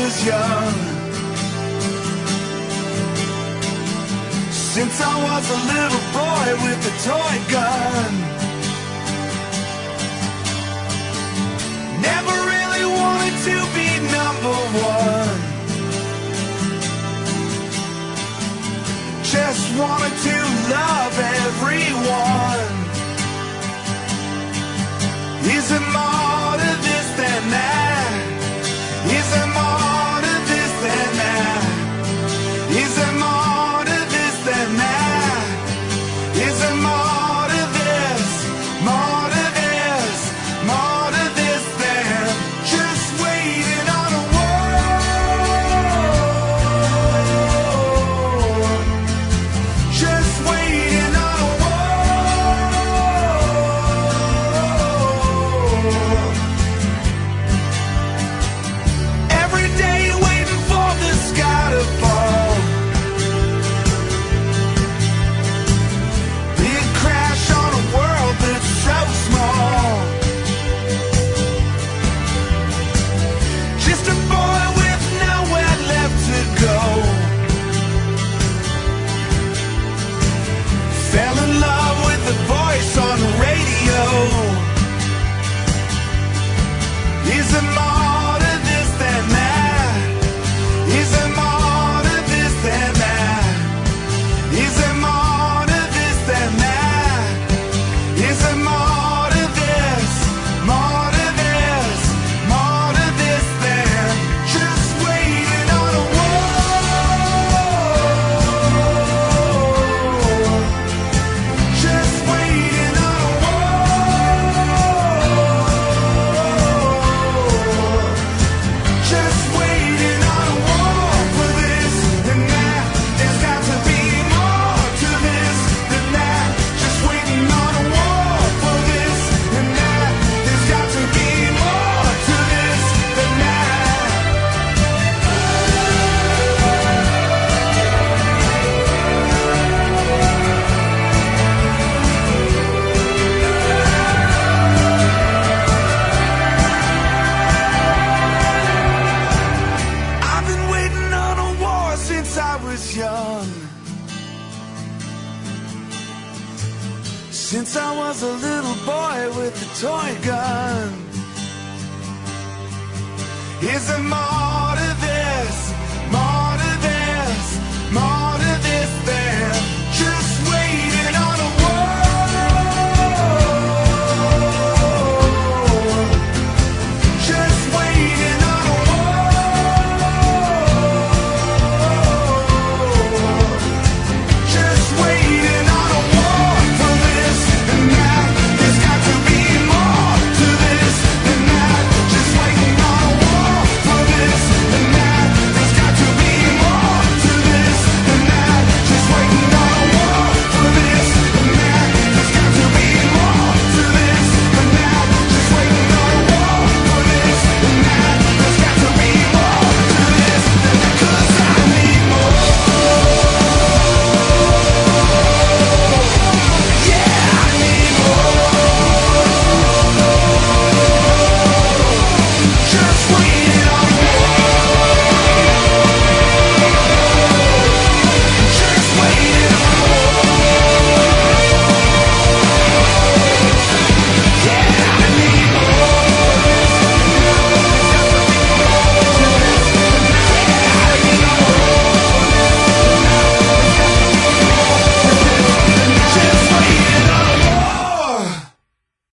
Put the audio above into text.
was young. Since I was a little boy with a toy gun. Never really wanted to be number one. Just wanted to love everyone. Is there more to this than that? Is there more to this than that? Is there more to this than that? Is there more to this? More to this? More to this than just waiting on a war? Just waiting on a war. Every day waiting for the sky to fall. Big crash on a world that's so small. Just a boy with nowhere left to go. Fell in love with the voice on the radio. Is there more to this than that? Is there more to this than that? Is there more to this than that? Is there more to this? More to this? More to this than just waiting on a war? Just waiting on a war. Just waiting on a war for this and that. There's got to be more to this than that. Just waiting on a war for this and that. There's got to be more to this than that. I've been waiting on a war since I was young. Since I was a little boy with a toy gun. Is there more